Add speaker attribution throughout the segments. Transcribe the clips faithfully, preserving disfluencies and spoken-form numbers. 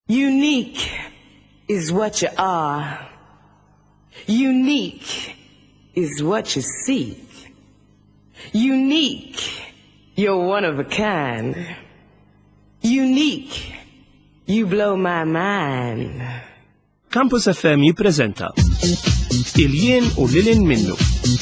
Speaker 1: Unique is what you are. Unique is what you seek. Unique, you're one of a kind. Unique, you blow my mind.
Speaker 2: Campus F M jippreżenta Il-jien u lilin minnu.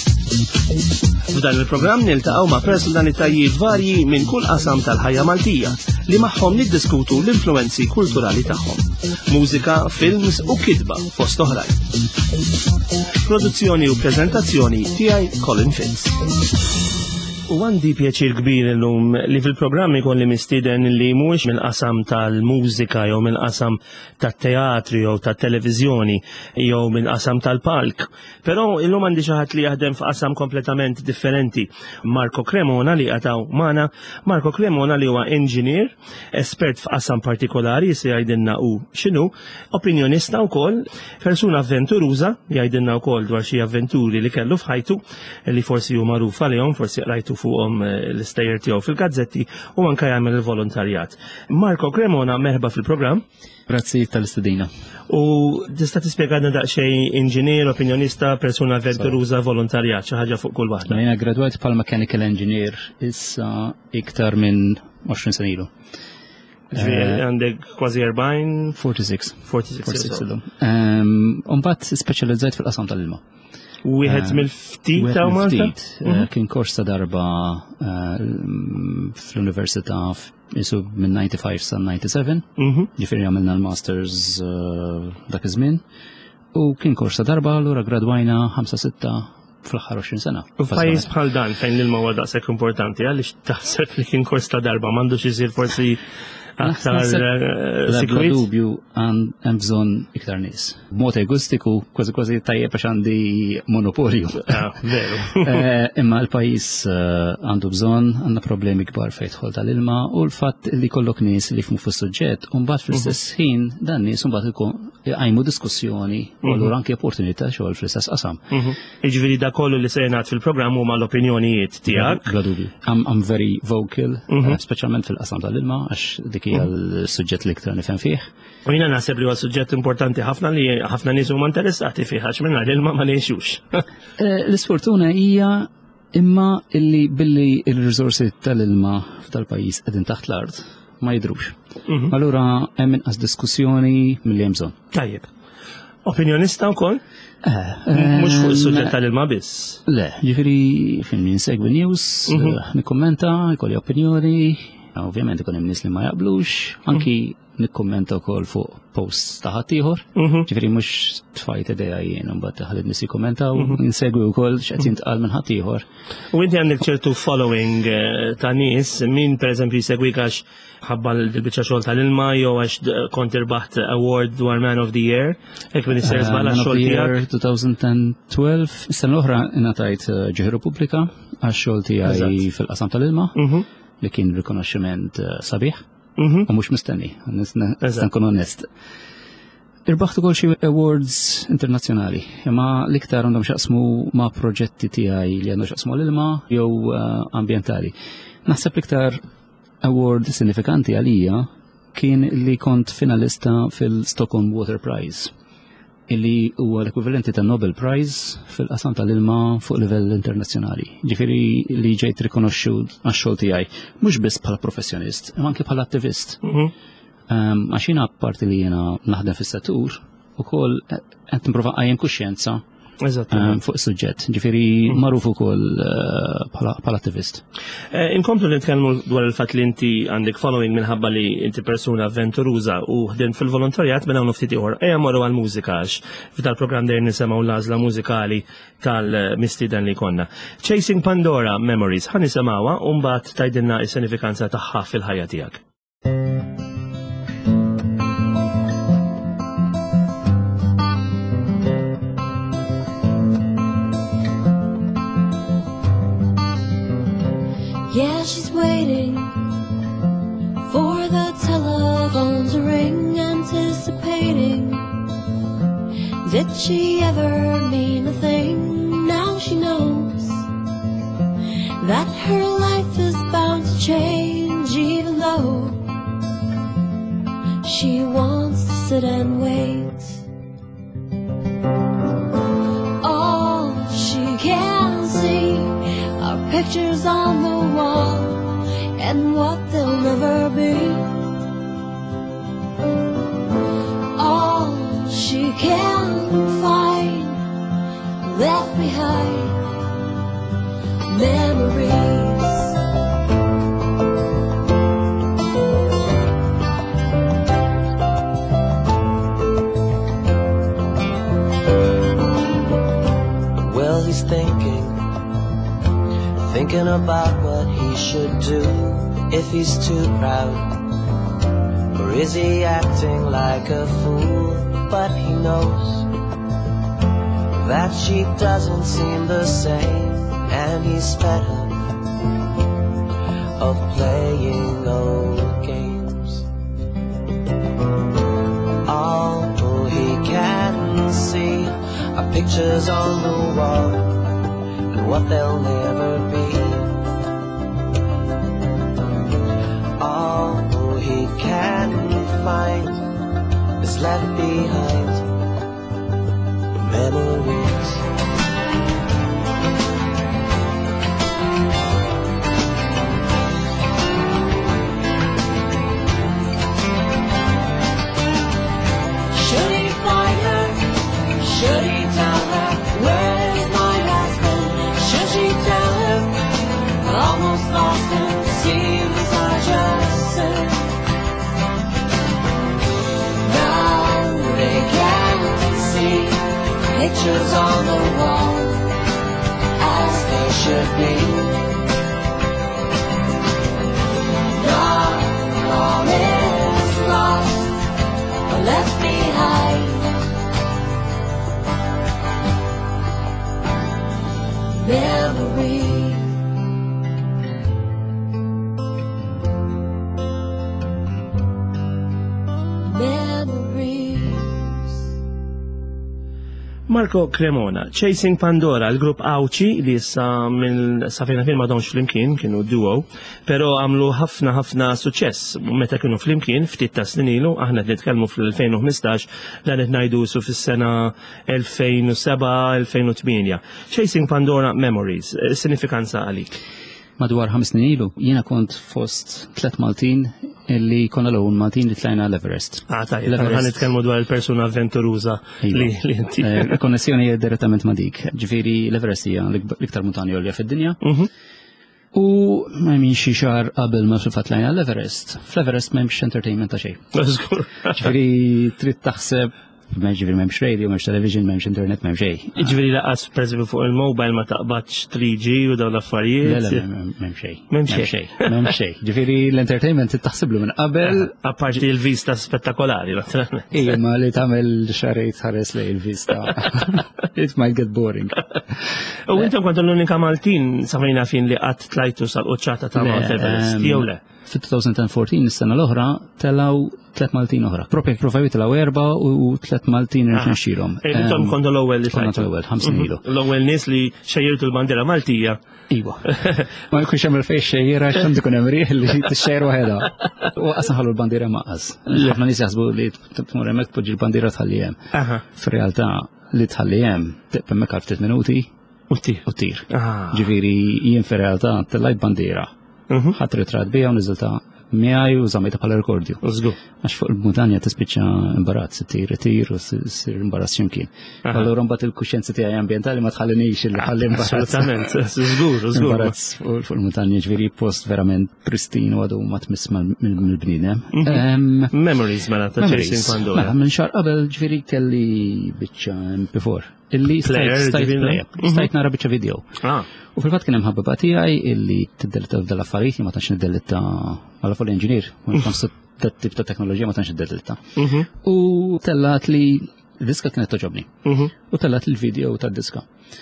Speaker 2: F'dan il-programm niltaqgħu ma' personalitajiet varji minn kull qasam tal-ħajja Maltija li magħhom niddiskutu l-influenzi kulturali tagħhom. Mużika, films u kitba fost oħrajn. Produzzjoni u preżentazzjoni tiegħi Colin Fitz. U għandi pjaċir kbir illum li fil-programm ikolli mistieden li mhuwiex mill-qasam tal-mużika jew mill-qasam tat-teatri jew tat-televiżjoni jew mill-qasam tal-palk. Però illum għandi xi ħadd li jaħdem f'qasam kompletament differenti. Marco Cremona li qataw magħna. Marco Cremona li huwa engineer, espert f'qasam partikolari se jgħidilna hu x'inhu, opinjonista wkoll, persuna avventuruża jgħidilna wkoll dwar xi avventuri li kellu f'ħajtu li forsi hu magħruf għalihom, forsi rajtu fuqhom l-istejjer tiegħu fil-gazzetti u anke jagħmel il-volontarjat. Marco Cremona, merħba fil-programm.
Speaker 3: Grazzi tal-istudina.
Speaker 2: U tista' tispjegana daqsxejn inġinier, opinjonista, persuna avventuruża, volontarjat, xi ħaġa fuq kull waħda.
Speaker 3: Jiena gradwajt bħal mechanical engineer issa iktar minn għoxrin sena ilu.
Speaker 2: Għandek kważi erbgħin?
Speaker 3: forty-six.
Speaker 2: forty-six illum.
Speaker 3: Mbagħad speċjalizzajt fil-qasam tal-ilma.
Speaker 2: Wieħed mill-ftit ta' Malta?
Speaker 3: Kien kors ta' darba fl-Università isu minn ninety-five sa' ninety-seven, ġifieri għamilna l-masters dak iż-żmien, u kien kors ta' darba allura gradwajna ħamsa sitta fl-aħħar għoxrin sena.
Speaker 2: U f'pajjiż bħal dan fejn l-ilma huwa daqshekk importanti għaliex taħseb li kien kors ta' darba m'għandux isir forsi aktar
Speaker 3: sikwit? Dubju hemm bżonn iktar nies. B'mod egoistiku kważi kważi tajjeb għax għandi monopolju.
Speaker 2: Veru.
Speaker 3: Imma l-pajjiż għandu bżonn, għandna problemi kbar fejn tħol tal-ilma u l-fatt li jkollok nies li jfhmu fis-suġġett u mbagħad fl-istess ħin dan nies mbagħad ikun għajmu diskussjoni u allura anke opportunità xogħol fl-istess qasam.
Speaker 2: Jiġifieri dak kollu li se jingħad fil-programm huma l-opinjonijiet tiegħek.
Speaker 3: Bla dubju. I'm very vocal, speċjalment fil-qasam tal-ilma għax dik hija l-suġġett li iktar nifhem fih.
Speaker 2: U jiena naħseb li huwa suġġett importanti ħafna li ħafna nies huma interessati fih għax mingħajr ilma ma ngħixux.
Speaker 3: L-isfortuna hija imma illi billi il-riżorsi tal-ilma tal-pajjiż qegħdin taħt l-art ma jidrux. Allura hemm inqas diskussjoni milli hemm bżonn.
Speaker 2: Tajjeb. Opinjonista wkoll? Mhux fuq is-suġġett tal-ilma biss.
Speaker 3: Le, ġifieri fin ninsegwi news, nikkummenta, jkolli opinjoni. Ovvjament ikun hemm nies li ma jaqblux, anki nikkummenta wkoll fuq posts ta' ħadd ieħor. Ġifieri mhux tfajt idea jien imbagħad ħalli nies jikkummentaw, insegwi wkoll x'qed jintqal minn ħadd ieħor.
Speaker 2: U inti għandek ċertu following ta' nies, min pereżempju jsegwik għax ħabba l-biċċa xogħol tal-ilma jew għax kont irbaħt award dwar Man of the Year, hekk minn isser żball għax-xogħol tiegħek.
Speaker 3: twenty twelve, is-sena l-oħra ingħatajt ġieħ Repubblika għax-xogħol tiegħi fil-qasam tal-ilma. Li kien rikonoxximent sabiħ, u mhux mistenni, nista' nkun onest. Irbaħt ukoll xi awards internazzjonali, imma l-iktar għandhom x'jaqsmu ma' proġetti tiegħi li għandhom x'jaqsmu l-ilma jew ambjentali. Naħseb l-iktar award sinifikanti għalija kien li kont finalista fil-Stockholm Water Prize, illi huwa l-ekwivalenti ta' Nobel Prize fil-qasam tal-ilma fuq livell internazzjonali. Ġifieri li ġejt rikonoxxut għax-xogħol tiegħi, mhux biss bħala professjonist, imma anke bħala attivist. Għax jiena apparti li jiena naħdem fis-settur, ukoll qed nipprova qajjem kuxjenza fuq is-suġġett. Ġifieri magħruf ukoll bħala attivist.
Speaker 2: Inkomplu nitkellmu dwar il-fatt li inti għandek following minħabba li inti persuna avventuruża u ħdem fil-volontarjat minn hawn ftit ieħor. Ejja morru għall-mużika għax f'dal-programm dejjem nisimgħu l-għażla mużikali tal-mistieden li konna. Chasing Pandora Memories ħa nisimgħuha u mbagħad tgħidilna s-sinifikanza tagħha fil-ħajja tiegħek.
Speaker 4: Yeah, she's waiting for the telephone to ring, anticipating. Did she ever mean a thing? Now she knows that her life is bound to change, even though she wants to sit and wait. All she can see are pictures on the wall and what they'll never be. All she can find left behind memories.
Speaker 5: Well, he's thinking, thinking about what he should do, if he's too proud, or is he acting like a fool? But he knows that she doesn't seem the same, and he's fed up of playing old games. All he can see are pictures on the wall and what they'll never be. All he can find is left behind memories. Should he find her? Should he tell her, where's my husband? Should she tell him, almost lost him, seems such a sin. Now they can see pictures on the wall as they should be. Not all is lost or left behind. Memory.
Speaker 2: Marco Cremona, Chasing Pandora, l-grupp Awċi li issa minn safina film madonx flimkien, kienu duo, pero għamlu ħafna ħafna suċess. Meta kienu flimkien, ftit ta' snin ilu, aħna nitkellmu fl-elfejn u ħmistax, dan qed ngħidu su fis-sena elfejn u seba' elfejn u tminja. Chasing Pandora Memories, sinifikanza għalik?
Speaker 3: Madwar ħames snin ilu, jiena kont fost tlet Maltin illi konna l-ewwel Maltin li tlajna l-Everest.
Speaker 2: Ah, tajjeb, ħan nitkellmu dwar il-persuna avventuruża li inti.
Speaker 3: Konnessjoni direttament ma' dik. Ġifieri l-Everest hija l-iktar muntanja għolja fid-dinja. U ma jmin xi xahar qabel ma fil-fatt tlajna l-Everest. Fl-Everest m'hemmx entertainment ta' xejn. Ġifieri trid taħseb ġifieri m'hemmx radio, m'hemmx television, m'hemmx internet, m'hemm xejn.
Speaker 2: Ġifieri laqas pereżempju fuq il-mobile ma taqbadx three G u dawn l-affarijiet.
Speaker 3: Le, le, m'hemm xejn.
Speaker 2: M'hemm xejn.
Speaker 3: M'hemm xejn. Ġifieri l-entertainment taħsiblu minn qabel.
Speaker 2: Apparti l-vista spettakolari, naturalment.
Speaker 3: Ija ma li tagħmel xarejt ħares lej il-vista. It might get boring.
Speaker 2: U intom kontu l-unika Maltin safajna fin li qatt tlajtu sal-quċċata ta' Mount Everest, jew le?
Speaker 3: Fi-twenty fourteen is-sena l-oħra telaw tlet Maltin oħra. Propjek provaw telaw erba' u tlet Maltin irnexxilhom.
Speaker 2: Intom kontu l-ewwel li tlajtu.
Speaker 3: L-ewwel, ħamsin ilu.
Speaker 2: L-ewwel nies li xejjertu l-bandiera Maltija.
Speaker 3: Iwa. Ma jkunx hemm il-fejn xejjera x'għandu ikun hemm riħ li tixxejjer waħedha. U qasam ħallu l-bandiera maqqas. Ħafna nies jaħsbu li tmur hemmhekk tpoġġi l-bandiera tħalli hemm. Fir-realtà li tħalli hemm hemmhekk għal ftit minuti u tir. Ġifieri jien fir-realtà tellajt bandiera. Ħadd ritrat biha u niżilta miegħi u żammejta bħala rekordju. Għax fuq il-muntanja tispiċċa imbarazz, tir tir u ssir imbarazz x'imkien. Allura mbagħad il-kuxjenza tiegħi ambjentali ma tħallinix il ħalli imbarazz.
Speaker 2: Assolutament, żgur, żgur.
Speaker 3: Imbarazz fuq il-muntanja ġifieri post verament pristin u għadu ma tmiss mill-bniedem.
Speaker 2: Memories mela ta' Chasing Pandora.
Speaker 3: Mela minn xahar qabel ġifieri kelli biċċa M P four. Illi stajt nara biċċa video. U fil-fatt kien hemm ħabba tiegħi illi tiddelita dal-affarijiet ma tantx niddelita bħala fuq l-inġinier, ma nfhomx dat-tip ta' teknoloġija ma tantx niddelita. U tellat li l-diska kienet toġobni. U tellat il-video tad-diska.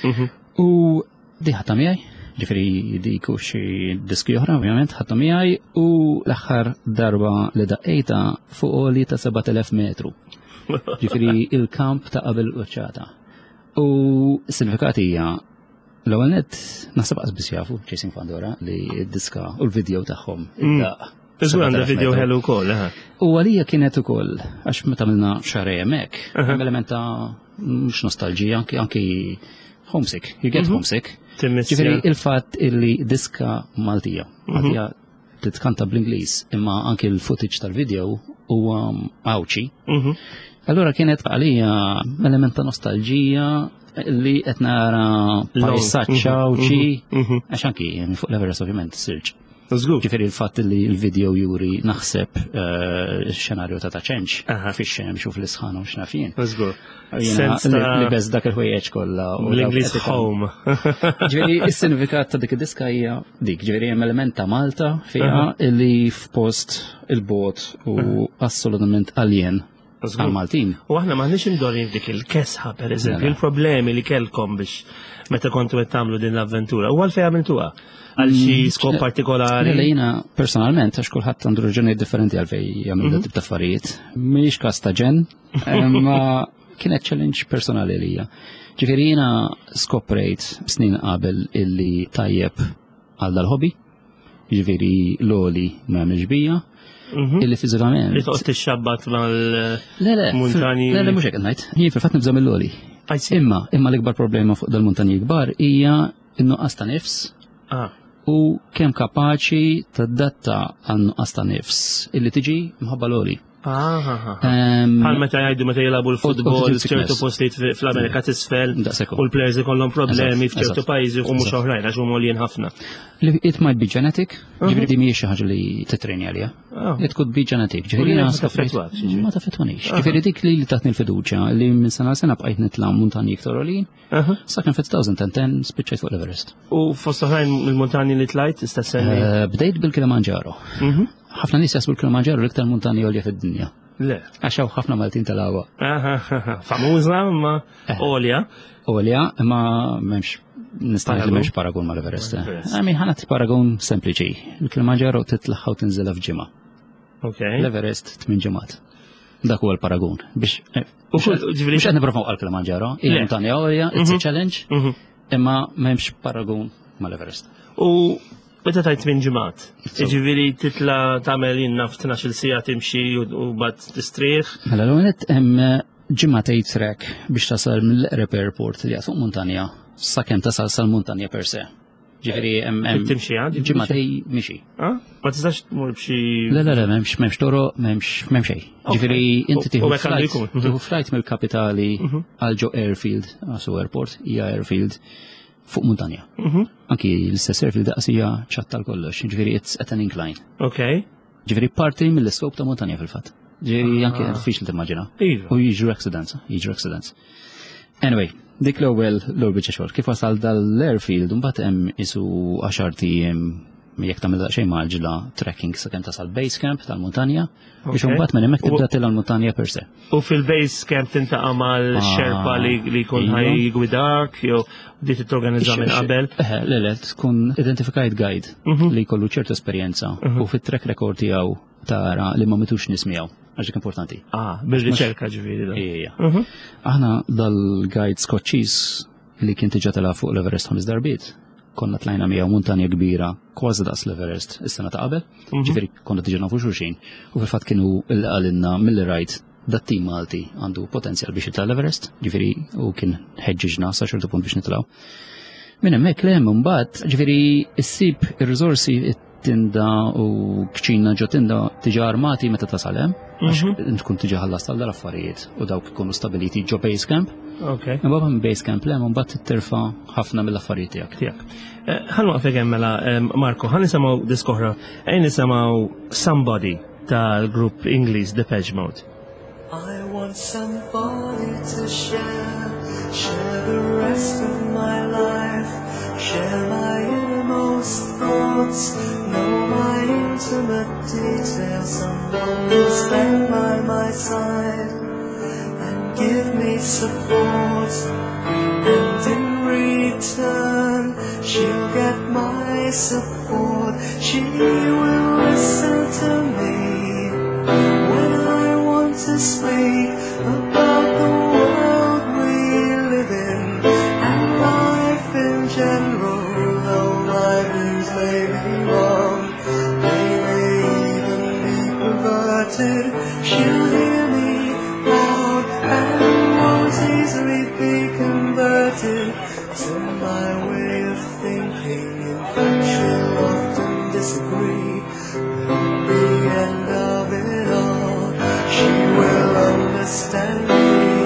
Speaker 3: U di ħatta miegħi, ġifieri dik u xi diski oħra ovvjament ħatta miegħi u l-aħħar darba li daqqejta fuq għoli ta' seba' elef metru. Ġifieri il-kamp ta' qabel quċċata. U s-sinifikati hija l-ewwel nett naħseb qas biss jafu Chasing Pandora li d-diska u l-video tagħhom id-daq
Speaker 2: Iżgur għandha video ħelu wkoll, aha.
Speaker 3: U għalija kienet ukoll għax meta għamilna xarej hemmhekk, hemm element ta' mhux nostalġija, anki anki homesick, you get homesick. Ġifieri il-fatt illi diska Maltija, Maltija titkanta bl-Ingliż, imma anki l-footage tal-video huwa għawċi. Allura kienet għalija element ta' nostalġija li qed nara pajsaġġ għawċi, għax anki fuq l-Everest ovvjament sirġ. Ġifieri l-fatt li l-video juri naħseb xenarju ta' ta' ċenċ fix-xemx u fl-isħan u x'nafien. Li beż dak il-ħwejjeġ kollha.
Speaker 2: L-Ingliż home.
Speaker 3: Ġifieri is-sinifikat ta' dik id-diska hija dik, ġifieri hemm element ta' Malta fiha li f'post il-bot u assolutament alien għal-Maltin.
Speaker 2: U aħna maħniex imdorin f'dik il-kesħa, per eżempju, il-problemi li kellkom biex meta kontu qed tagħmlu din l-avventura. U għalfejn għamiltuha? Għal xi skop partikolari?
Speaker 3: Lejna personalment għax kulħadd għandu raġunijiet differenti għalfejn jagħmel dat tip ta' affarijiet. Mhix każ ta' ġen, imma kienet challenge personali lija. Ġifieri jiena skoprejt snin qabel illi tajjeb għal dal-hobby, ġifieri l-oli m'hemmx bija, illi fiżikament.
Speaker 2: Li toqgħod tixxabbat mal-muntani.
Speaker 3: Le, le, mhux hekk ngħid. Jien fil-fatt nibżgħu mill-oli. Imma, imma l-ikbar problema fuq dal-muntanji kbar hija n-nuqqas ta' nifs u kemm kapaċi tadatta għan nuqqas ta' nifs illi tiġi mħabba l-oli.
Speaker 2: Bħal meta jgħidu meta jilabu l-futbol f'ċertu postijiet fl-Amerika t'isfel u l-plejers ikollhom problemi f'ċertu pajjiżi u mhux oħrajn għax huma għolien ħafna.
Speaker 3: It might be genetic, ġifieri di mhijiex xi ħaġa li titreni għaliha. It could be genetic, ġifieri ma tafetwanix. Ġifieri dik li taħtni l-fiduċja li minn sena sena bqajt nitla' muntanji iktar għolin, sakemm fit-two thousand ten spiċċajt fuq l-Everest.
Speaker 2: U fost oħrajn il-muntanji li tlajt tista' semmi?
Speaker 3: Bdejt bil-Kilimanġaro. ħafna nies jasbu l-Kilimanġaro l-iktar muntanji għolja fid-dinja.
Speaker 2: Le.
Speaker 3: Għaxaw ħafna Maltin tal-għawa.
Speaker 2: Famuża imma għolja.
Speaker 3: Għolja, imma m'hemmx nistaħ li m'hemmx paragun mal-Everest. Għami ħanat paragun sempliċi. Il-Kilimanġaro titlaħħa u tinżilha f'ġimgħa. L-Everest tmien ġimgħat. Dak huwa l-paragun. Biex biex qed nipprovaw għall-Kilimanġaro, hija muntanja għolja, it's a challenge, imma m'hemmx paragun mal-Everest.
Speaker 2: U meta tajt minn ġimgħat, jiġifieri titla tagħmel inna f'tnax-il sigħa timxi u bad tistrieħ.
Speaker 3: Mela l-għonet hemm ġimgħatej trek biex tasal mill-Eqreb Airport li fuq muntanja sakemm tasal sal-muntanja per se. Ġifieri hemm
Speaker 2: timxi għad
Speaker 3: ġimgħatej mixi.
Speaker 2: Ma tistax tmur b'xi.
Speaker 3: Le le le m'hemmx m'hemmx toro, m'hemmx m'hemm xejn. Ġifieri inti tieħu flight tieħu flight mill-kapitali għal ġo Airfield, għasu airport, hija Airfield. Fuq muntanja. Anki l-istess airfield daqsija ċattal kollox, ġifieri it's at an incline. Ġifieri parti mill-iskop ta' muntanja fil-fatt. Ġifieri anki diffiċli timmaġina. U jiġru accidents, jiġru accidents. Anyway, dik l-ewwel l-ewwel biċċa xogħol. Kif wasal dal-airfield imbagħad hemm isu għaxar tiem jekk tagħmel daqsxejn mal-ġila trekking sakemm tasal base camp tal-muntanja biex imbagħad minn hemmhekk tibda tilha l-muntanja per se.
Speaker 2: U fil-base camp tintaqa' mal-xerpa li jkun ħajgwidak jew di titorganizza minn qabel.
Speaker 3: Le le tkun identified guide li jkollu ċertu esperjenza u fit-track record tiegħu tara li ma mitux nismiegħu għax dik importanti.
Speaker 2: Ah, bil-riċerka ġifieri da.
Speaker 3: Ija. Aħna dal-guide Skoċċiż li kien tiġa tela fuq l-Everest ħames darbiet. Konna tlajna mija muntanja kbira kważi daqs l-Everest is-sena ta' qabel, ġifieri konna tiġi nafu xulxin u fil-fatt kienu l-għalinna mill-rajt dat-tim Malti għandu potenzjal biex jitla l-Everest, ġifieri u kien ħeġġiġna sa ċertu punt biex nitlgħu. Minn hemmhekk le hemm imbagħad ġifieri issib ir-riżorsi tinda u kċina ġo tinda tiġi armati meta tasal hemm, għax tkun tiġi ħallas tal-affarijiet u dawk ikunu stabiliti ġo base camp. Imma minn base camp le mbagħad terfa' ħafna mill-affarijiet tiegħek.
Speaker 2: Ħallu għafek mela Marko, ħan nisimgħu disk oħra, ejn nisimgħu Somebody tal-grupp Ingliż Depeche Mode.
Speaker 5: I want somebody to share, share the rest of my life, share my innermost thoughts, know my intimate details, someone who stand by my side and give me support, and in return she'll get my support, she will listen to me when I want to speak about the world we live in and life in general. Though my views may be wrong, they may even be converted to my way of thinking. In fact, she'll often disagree. But at the end of it all, she will understand me.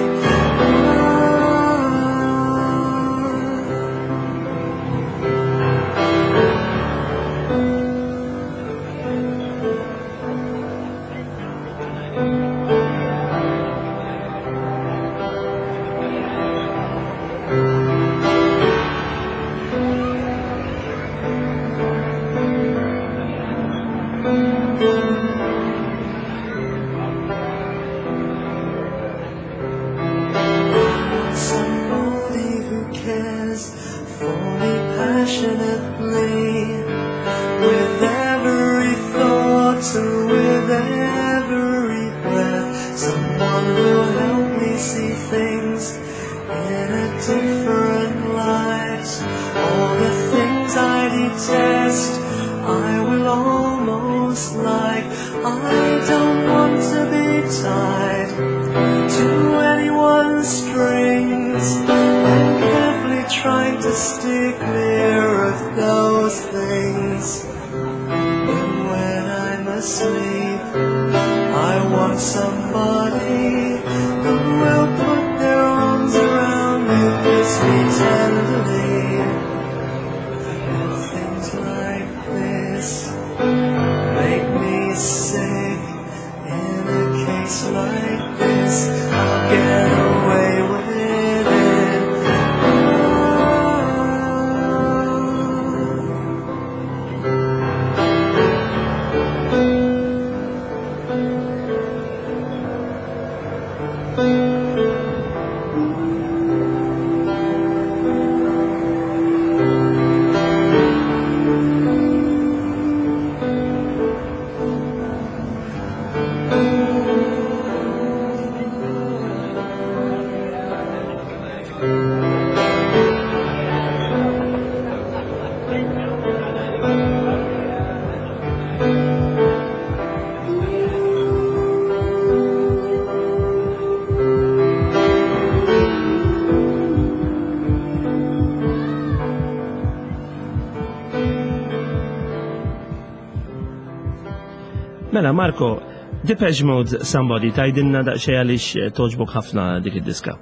Speaker 2: Mela, Marko, Depeche Mode Somebody, tajdinna daqxej għalix toġbok ħafna dik id-diska.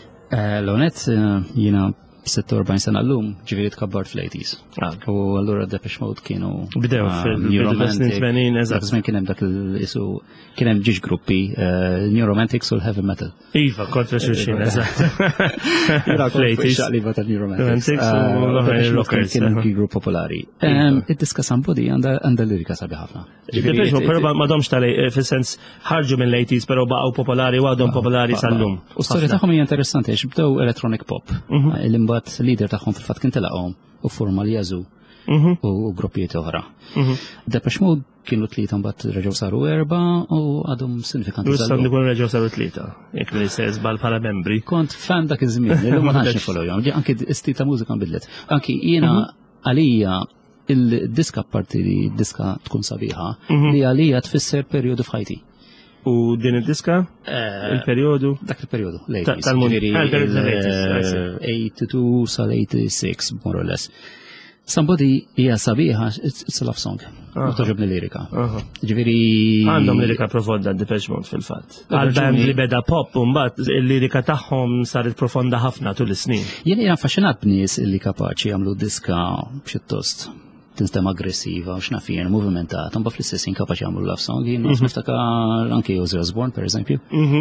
Speaker 3: L-onet, jina sittorba sena l-lum, ġiviri tkabbart fl-eighties. U allura Depeche Mode kienu
Speaker 2: Bdew fil-New tmenin, eżatt.
Speaker 3: Dak kienem dak il-isu, kienem ġiġ gruppi, New Romantics u l-Heavy Metal.
Speaker 2: Iva, kontra xulxin, eżatt.
Speaker 3: Fl-eighties. Xaqliba ta' New Romantics. Rockers. Kienem ki grupp popolari. Id-diska Somebody għanda lirika sabi ħafna.
Speaker 2: Depeche Mode, pero ma domx tal-, fil-sens ħarġu mill-eighties, pero baqaw popolari u għadhom popolari sal-lum.
Speaker 3: U storja taħħom hija interessanti, bdew electronic pop. L-imbat leader taħħom fil-fat kien tilaqhom u forma li jazu u gruppijiet oħra. Depeche Mode kienu tlieta mbagħad reġgħu saru erba' u għadhom sinifikanti.
Speaker 2: U issa nkunu reġgħu saru tlieta, jekk li se żball bħala membri.
Speaker 3: Kont fan dak iż-żmien, illum ma nafx nifollowhom, anke istil ta' mużika nbidlet. Anki jiena għalija il-diska parti li diska tkun sabiħa li għalija tfisser perjodu f'ħajti.
Speaker 2: U din id-diska? Il-periodu?
Speaker 3: Dak il-periodu,
Speaker 2: tal-muniri.
Speaker 3: eighty-two sal-eighty-six, more or less. Somebody hija sabiħa, it's a love song. Toġobni lirika. Ġifieri
Speaker 2: għandhom lirika profonda Depeche Mode fil-fatt. Għal-band li beda pop u mbagħad il-lirika tagħhom saret profonda ħafna tul is-snin.
Speaker 3: Jien hija affaxxinat b'nies li kapaċi jagħmlu diska pjuttost tinstem aggressiva, u xnafien, movimentata, mba fl-istessin kapaċi għamlu love song, jien niftaka anki Ozzy Osbourne, per eżempju.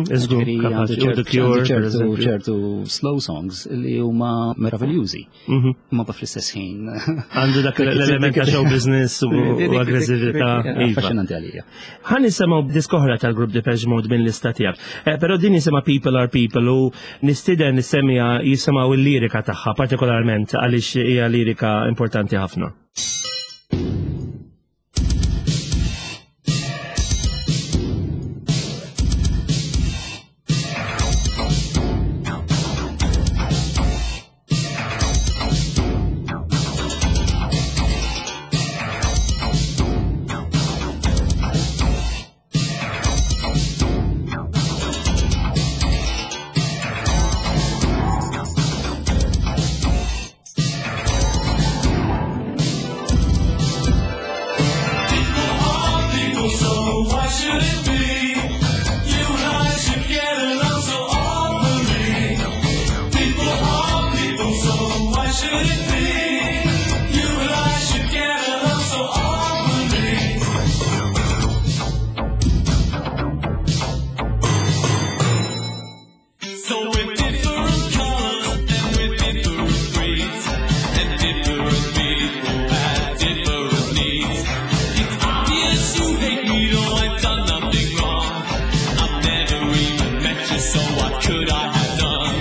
Speaker 3: ċertu slow songs li huma meraviljużi. Ma ba fl-istessin.
Speaker 2: Għandu dak l-element ta' show business u aggressivita.
Speaker 3: Affascinanti għalija.
Speaker 2: Għan nisimaw diskoħra tal-grupp Depeche Mode bin l-istat tijak. Pero din nisima People Are People u nistiden nisemija jisimaw il-lirika taħħa, partikolarment għalix hija lirika importanti ħafna.
Speaker 6: precious, so what could I have done?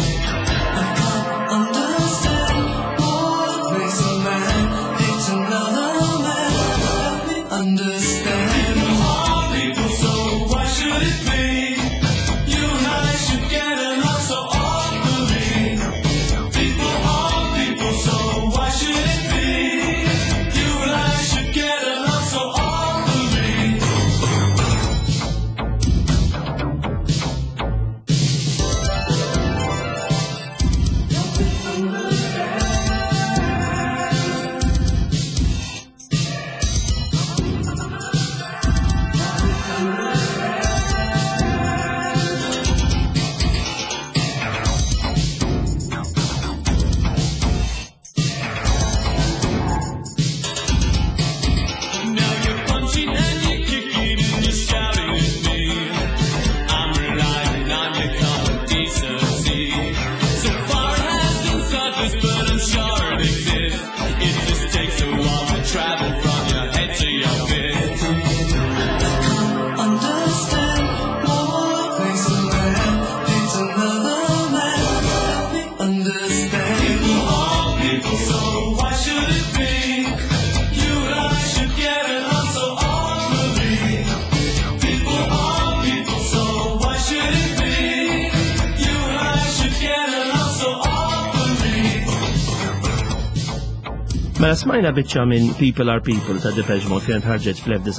Speaker 7: Understand what makes a man hate another man. Help me understand. People are people, so why should it be? You and I should get along so awfully. People are people, so why should it be? You and I should get along so awfully.
Speaker 6: Now you're punching and you're kicking and you're shouting at me. I'm relying on your common decency. So far it hasn't surfaced, but I'm sure it exists. It just takes a while to travel from your head to your fist.
Speaker 7: Understand what makes a man hate another man. Help me understand.
Speaker 6: People are people, so why should it be? You and I should get along so awfully. People are people, so why should it be? You and I should get along so awfully.
Speaker 2: Mela smajna biċċa minn People Are People ta' Depeche Mode kienet ħarġet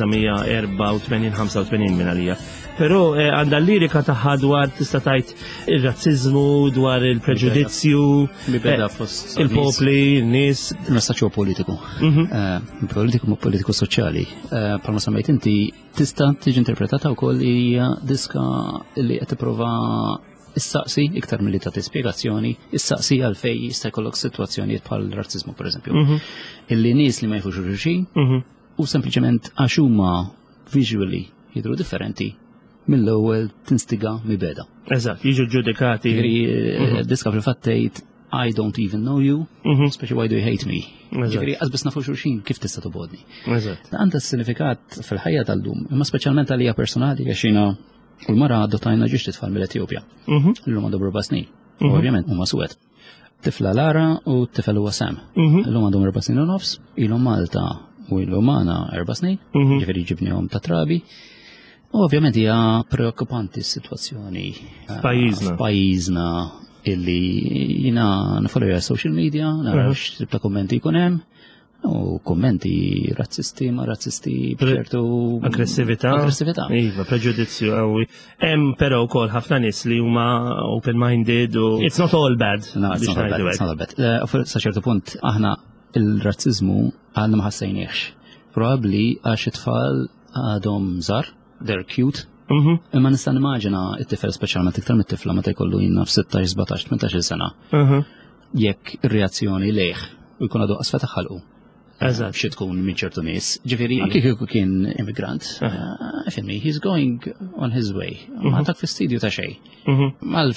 Speaker 2: fl-1984 minn għalija. Però eh, għandha l-lirika tagħha dwar tista' tgħid ir-razziżmu, dwar il-preġudizzju,
Speaker 3: Bibeda
Speaker 2: eh,
Speaker 3: fost
Speaker 2: il-popli, il-nies.
Speaker 3: messaċ huwa politiku. Eh, Politiku mu politiku soċjali. Eh, Palma semmejt inti tista' tiġi interpretata wkoll hija diska li qed tipprova issaqsi iktar milli ta' spjegazzjoni, issaqsi għalfej jista' jkollok sitwazzjonijiet bħal razzizmu pereżempju. Illi nies li ma jfux xulxin u sempliċement għax huma visually jidhru differenti mill-ewwel tinstiga mibeda.
Speaker 2: Eżatt, jiġu ġudikati.
Speaker 3: Ġifieri diska fil-fatt tgħid I don't even know you, especially why do you hate me. Ġifieri qasbis nafu xulxin kif tista' tobodni.
Speaker 2: Eżatt.
Speaker 3: Għandha sinifikat fil-ħajja tal-lum, imma speċjalment għalija personali għax jiena u l-mara adottajna ġiex titfal mill-Etjopja. L-lum għandhom erba' snin. U ovvjament huma swed. Tifla Lara u tifel huwa Sam. L-lum għandhom erba' snin u nofs, ilhom Malta u ilhom għana erba' snin, ġifieri ġibnihom ta' trabi. U ovvjament hija preokkupanti s-sitwazzjoni
Speaker 2: F'pajjiżna.
Speaker 3: f'pajjiżna illi jiena nifollow social media, nara x'tib ta' kommenti jkun hemm. U kommenti razzisti, ma razzisti b'ċertu
Speaker 2: Aggressività.
Speaker 3: Aggressività.
Speaker 2: Iva, preġudizzju qawwi. Hemm però wkoll ħafna nies li huma open-minded u it's not all bad.
Speaker 3: No, it's
Speaker 2: biex
Speaker 3: not all bad,
Speaker 2: ngħidu
Speaker 3: it's
Speaker 2: hekk.
Speaker 3: not all bad. Eh, fu- Sa ċertu punt, aħna il-razzizmu għadna ma ħassejniex. Probabbli għax it-tfal għadhom żar, they're cute.
Speaker 2: Mhm.
Speaker 3: Imma nista' nimmaġina it-tifel speċjalment iktar mit-tifla meta jkollu jinna f'sitgħax, sebgħatax, tmintax-il sena.
Speaker 2: Mhm.
Speaker 3: Jekk ir-reazzjoni lejh u jkun għadu qasfet ħalqu.
Speaker 2: Eżatt.
Speaker 3: Xi tkun minn ċertu nies. Ġifieri anke kieku kien immigrant, eh, filmi, he's going on his way. Ma dak fistidju ta' xejn.
Speaker 2: Mhm.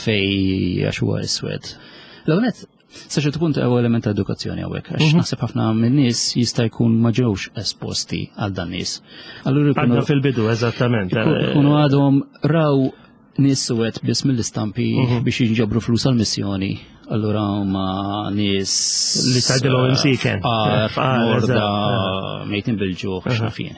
Speaker 3: Malfej għax huwa iswed. L-għonet, sa ċertu punt għu element ta' edukazzjoni għawek, għax naħseb ħafna minn nies jista' jkun ma ġewx esposti għal dan nies. Allura
Speaker 2: Għadna
Speaker 3: jkunu
Speaker 2: fil-bidu, eżattament.
Speaker 3: jkunu għadhom raw nies suwed biss mill-istampi biex jinġabru flus għal-missjoni. Allura huma nies
Speaker 2: Li tgħidilhom imsiken.
Speaker 3: Fqar,
Speaker 2: Fqar,
Speaker 3: morda,
Speaker 2: eżatt.
Speaker 3: mejtin bil-ġuħ, xafien.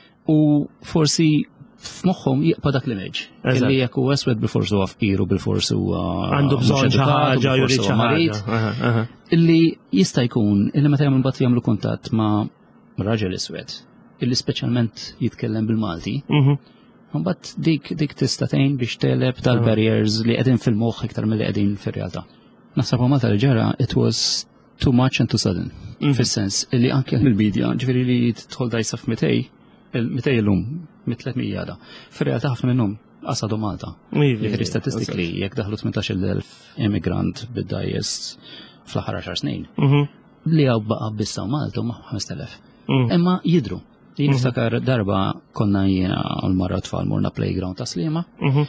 Speaker 3: U forsi f'moħħhom jiqpa dak l-image.
Speaker 2: Eżatt.
Speaker 3: Illi jekk huwa eswed bil-fors huwa fqir u bil-fors huwa
Speaker 2: Għandu bżonn
Speaker 3: mhux
Speaker 2: xi
Speaker 3: edukat, u
Speaker 2: ħaġa,
Speaker 3: bil-fors
Speaker 2: jurid xi
Speaker 3: huwa marit.
Speaker 2: ħaġa. Aha, aha.
Speaker 3: Illi jista' jkun illi meta jagħmlu mbagħad jagħmlu kuntatt ma' raġel iswed illi speċjalment jitkellem bil-Malti.
Speaker 2: Mhm.
Speaker 3: Mbagħad dik dik tista' tgħin biex teleb tal-barriers li qegħdin fil-moħħ iktar milli qegħdin fir-realtà. Naħseb Malta li ġara it was too much and too sudden. Fis-sens illi anke mill-medja ġifieri li tidħol dajsa f'mitej il-mitej illum mit-tletmija għada. Fir-realtà ħafna minnhom qasadu Malta.
Speaker 2: Ivi,
Speaker 3: Ġifieri statistically jekk daħlu tmintax-il elf immigrant bid-dajjes fl-aħħar għaxar snin.
Speaker 2: Mhm.
Speaker 3: Li għaw baqa bissa Malta ma ħames elef.
Speaker 2: Mhm.
Speaker 3: Imma jidru. Jiftakar darba konna jiena u l-marra tfal morna playground ta' Sliema
Speaker 2: Mhm.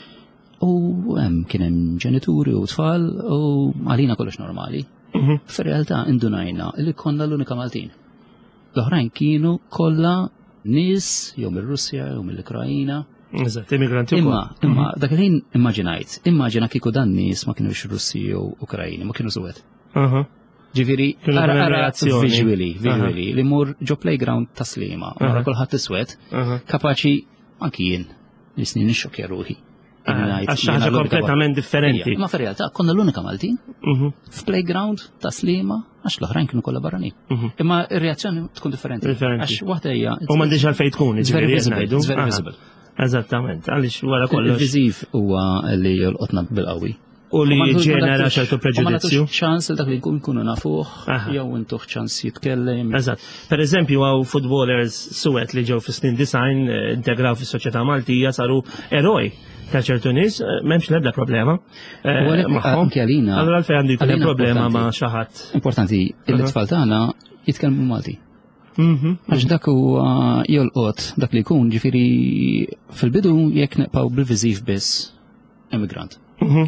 Speaker 3: u hemm kien hemm ġenituri u tfal u għalina kollox normali.
Speaker 2: Mhm.
Speaker 3: Fir-realtà indunajna li konna l-unika Maltin. L-oħrajn kienu kollha nies jew mir-Russja jew mill-Ukrajina
Speaker 2: Eżatt, immigranti wkoll.
Speaker 3: Imma, imma, dak il-ħin immaġinajt, immaġina kieku dan nies ma kienux Russi jew Ukrajini, ma kienu Suwed.
Speaker 2: Aha.
Speaker 3: Ġifiri,
Speaker 2: Kienu
Speaker 3: ara
Speaker 2: bħala
Speaker 3: ara
Speaker 2: reazzjoni.
Speaker 3: visually,
Speaker 2: Aha.
Speaker 3: visually, li mur ġo playground ta' slima, u mara kulħadd iswed,
Speaker 2: Aha.
Speaker 3: kapaċi anki jien li snin nixxokja ruħi.
Speaker 2: Għax xi ħaġa kompletament differenti.
Speaker 3: Ma fir-realtà konna l-unika Maltin
Speaker 2: Mhm.
Speaker 3: f'playground ta' slima għax l-oħrajn kienu kollha barranin. Imma ir-reazzjoni tkun differenti.
Speaker 2: Differenti.
Speaker 3: Għax waħda hija
Speaker 2: U m'għandix għalfejn tkun,
Speaker 3: It's very
Speaker 2: jiġifieri
Speaker 3: visible,
Speaker 2: ngħidu.
Speaker 3: it's very
Speaker 2: Aha.
Speaker 3: visible.
Speaker 2: Eżattament, għaliex wara kollox.
Speaker 3: Il-viżiv huwa li jolqotna bil-qawwi.
Speaker 2: U li
Speaker 3: Ma nħu-
Speaker 2: ġenera
Speaker 3: ma natux-
Speaker 2: ċertu
Speaker 3: ma
Speaker 2: preġudizzju.
Speaker 3: natux ċans il dak li nkun kunu nafuh,
Speaker 2: Aha.
Speaker 3: jew intuħ ċans jitkellem.
Speaker 2: Eżatt. Per eżempju, għaw footballers suwet li ġew fis-snin design integraw fis-soċjetà Maltija saru eroj ta' ċertu nies, eh, m'hemmx l-ebda problema eh,
Speaker 3: U għalhekk
Speaker 2: magħhom.
Speaker 3: anke għalina-
Speaker 2: Allura għalfejn għandu jkun hemm
Speaker 3: għalina
Speaker 2: problema
Speaker 3: importanti.
Speaker 2: ma' xi ħadd.
Speaker 3: Importanti, il-tfal tagħna jitkellmu Malti.
Speaker 2: Mhm.
Speaker 3: Għax dak huwa jolqot dak li jkun ġifieri fil-bidu jekk neqpaw bil-viżiv biss immigrant.
Speaker 2: Mhm.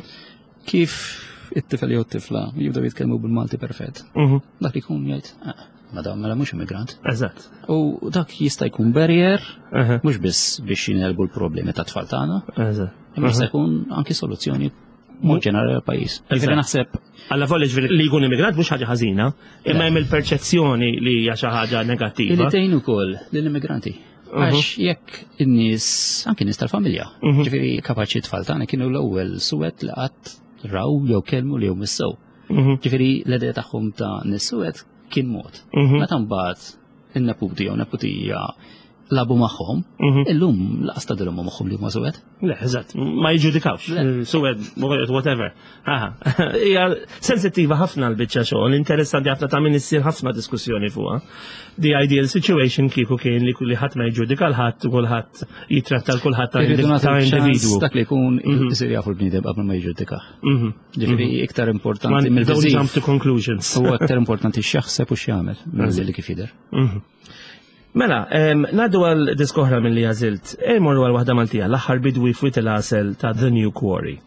Speaker 3: Kif it-tifel jew t-tifla jibdew jitkellmu bil-Malti perfett.
Speaker 2: Mhm.
Speaker 3: Dak li jkun jgħid, "Ah, ma dawn mela mhux immigrant."
Speaker 2: Eżatt.
Speaker 3: U dak jista' jkun barrier
Speaker 2: Aha.
Speaker 3: mhux biss biex jinelbu l-problemi ta' tfal tagħna,
Speaker 2: Eżatt.
Speaker 3: imma jista' jkun anki soluzzjoni mod ġenerali għall-pajjiż. Ġifieri naħseb
Speaker 2: Alla volli ġviri li jkun immigrant mhux ħaġa ħażina, imma hemm il-perċezzjoni li hija xi ħaġa
Speaker 3: li
Speaker 2: negattiva.
Speaker 3: tgħin ukoll lill-immigranti. Għax jekk in-nies anki nies tal-familja,
Speaker 2: Mhm.
Speaker 3: ġifieri kapaċi tfal tagħna kienu l-ewwel suwed li qatt raw jew kelmu li jew missew.
Speaker 2: Mhm.
Speaker 3: Ġifieri l-idea tagħhom ta' nies suwed kien mod.
Speaker 2: Mhm.
Speaker 3: Meta mbagħad in-neputi jew neputija labu magħhom,
Speaker 2: Mhm.
Speaker 3: illum laqas tadilhom magħhom li huma suwed.
Speaker 2: Le, eżatt, ma jiġudikawx.
Speaker 3: Le.
Speaker 2: Suwed, muħet, whatever. Aha. Hija sensittiva ħafna l-biċċa xogħol, interessanti ħafna ta' min issir ħafna diskussjoni fuqha. The ideal situation kieku kien li kulli ħadd ma jiġġudika l-ħadd u kulħadd jitratta l-kulħadd ta'
Speaker 3: Irridu
Speaker 2: indiv-
Speaker 3: nagħtu
Speaker 2: ta'
Speaker 3: ċans
Speaker 2: individwu.
Speaker 3: dak li jkun isir jafu l-bniedem qabel ma jiġġudikah.
Speaker 2: Mhm.
Speaker 3: Ġifieri iktar importanti
Speaker 2: Man, don't
Speaker 3: mill-viżiv
Speaker 2: jump to conclusions.
Speaker 3: huwa aktar importanti x'jaħseb u x'jagħmel milli li kif jidher.
Speaker 2: Mhm. Mela, em, naddu għal diskoħra mill-li għazilt, morru għal wahda Maltija, l-axħar bidwi fwit il-għasel ta' The New Quarry.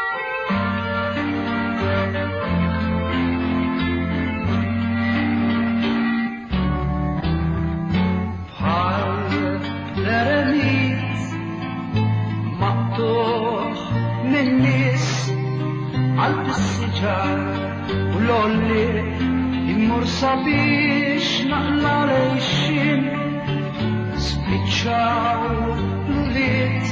Speaker 7: مقطوع من ناس قلب السجار ولولي يمر صبيش نقلة ليشين سبيتشار لوليت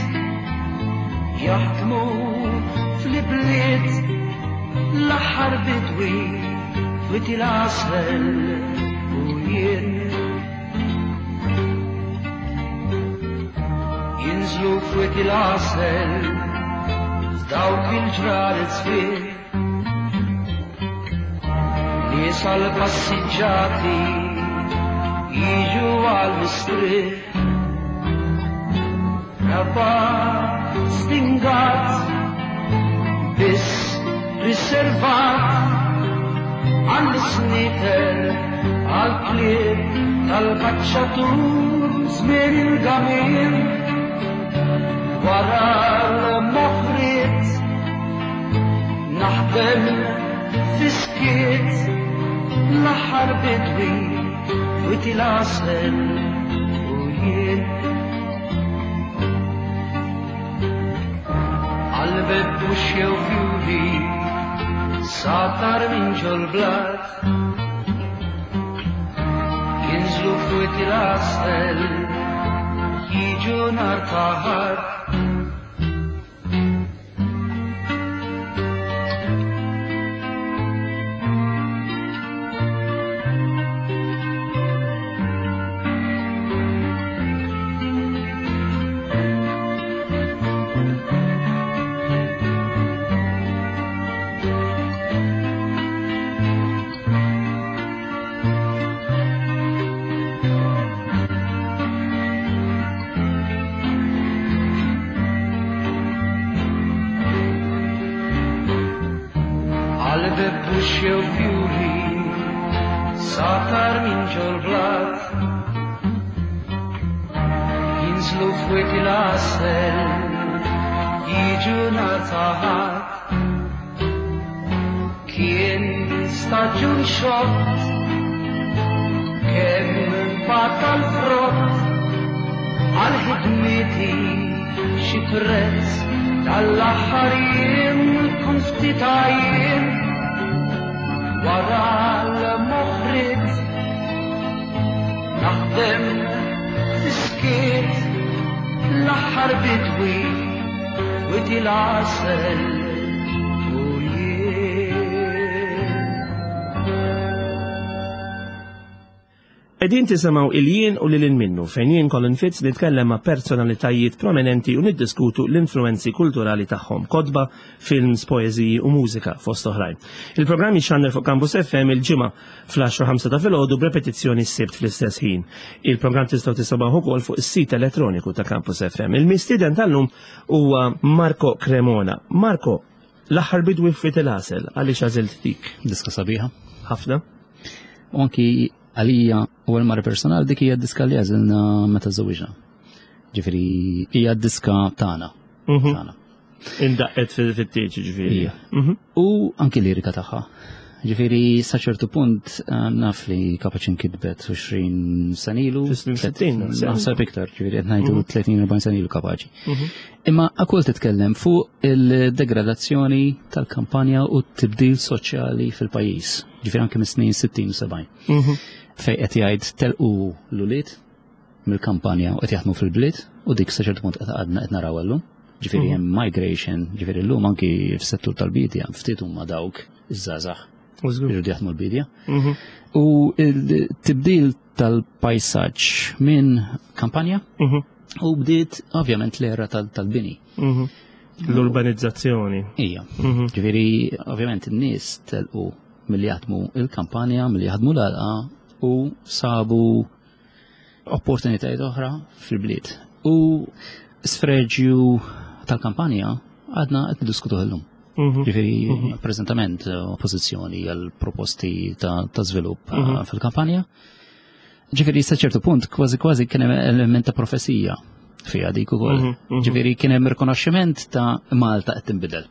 Speaker 7: يحكموا في البلاد لحر بدوي فوتي العسل وين ينزلوا فوق العسل فداوك الجرار الصغير ناس على الباسيجاتي يجوا على المستريح ربا ستنجات بس ريسيرفات على السنيتر على الكليب tal-kacċatur żmien il-gamil wara l-moħrit naħdem fiskiet l-aħħar bidwi witi l-asel u jien għal-bed buxjew fjuli satar minn ġol-blat jinżlu fuq il-asfel jiġu nar taħar buxjew fjuli satar minn ġol-blat jinżlu fuq il-asfel jiġu nar taħat kien staġun xott kemm bata l-frott għal-ħidmiti
Speaker 8: xi prezz tal-aħħar jiem kun ftit għajjiem wara l-moħħriet naħdem fiskiet l-aħħar bidwi witi l-għasel u jien.
Speaker 2: Edin tisamaw il-jien u lil minnu fejn jien Colin Fitz nitkellem ma' personalitajiet prominenti u niddiskutu l-influenzi kulturali tagħhom, kodba, films, poeziji u mużika fost oħrajn. Il-programm jixxandar fuq Campus F M il-ġimgħa fl-għaxra ħamsa ta' filgħodu b'repetizzjoni s-sibt fl-istess ħin. Il-programm tistgħu tisimgħuh ukoll fuq is-sit elettroniku ta' Campus F M. Il-mistieden tal-lum huwa Marco Cremona. Marco, l-aħħar bidwi fit-il-għasel għaliex għażilt dik?
Speaker 3: Diska sabiħa.
Speaker 2: Ħafna.
Speaker 3: U anki għalija u għal-mara personal dik hija d-diska li għazilna meta żewġna. Ġifieri hija d-diska tagħna. Tagħna.
Speaker 2: Indaqqet fit-tieġ ġifieri.
Speaker 3: U anki lirika tagħha. Ġifieri sa ċertu punt naf li kapaċi nkitbet għoxrin sanilu. Naħseb iktar, ġifieri qed ngħidu tletin erbgħin sanilu kapaċi. Imma akol titkellem fuq il-degradazzjoni tal-kampanja u t-tibdil soċjali fil-pajjiż. Ġifieri anke mis-snin sittin u sebgħin. Fej qed jgħid telqu l-uliet mill-kampanja u qed jaħdmu fil-bliet u dik sa ċertu punt qed għadna qed naraw llum. Ġifieri hemm migration, ġifieri llum anki fis-settur tal-bidja ftit huma dawk iż-żgħażagħ irridu jaħdmu l-bidja. U l-tibdil tal-pajsaġġ minn kampanja u bdiet ovvjament l-era tal-bini.
Speaker 2: L-urbanizzazzjoni.
Speaker 3: Ija. Ġifieri ovvjament in-nies telqu milli jaħdmu il-kampanja, milli jaħdmu l-għalqa u sabu opportunitajiet oħra fil-bliet. U sfreġju tal-kampanja għadna qed niddiskutu llum. Ġifieri preżentament oppożizzjoni għal proposti ta' żvilupp fil-kampanja. Ġifieri sa ċertu punt kważi kważi kien hemm element ta' profesija fiha dik ukoll. Ġifieri kien hemm rikonoxximent ta' Malta qed tinbidel.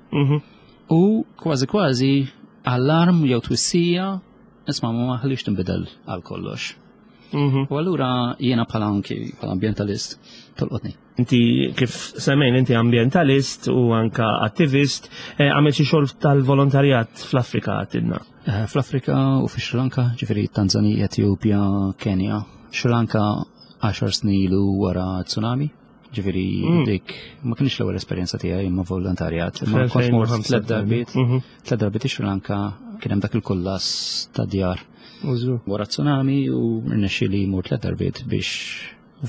Speaker 3: U kważi kważi allarm jew twissija isma' ma ħallix tinbidel għal kollox. U allura jiena bħala anki bħala ambjentalist tolqotni.
Speaker 2: Inti kif semmejn inti ambjentalist u anka attivist, għamel xi xogħol tal-volontarjat fl-Afrika għatilna.
Speaker 3: Fl-Afrika u fi Sri Lanka, ġifieri Tanzania, Etjopja, Kenya. Sri Lanka għaxar snin ilu wara tsunami. Ġifieri dik ma kienx l-ewwel esperjenza tiegħi imma volontarjat. Ma kont mort tliet darbiet. Tliet darbiet Sri Lanka kien hemm dak il-kollass ta' djar. Wara tsunami u rnexxieli mort tliet darbiet biex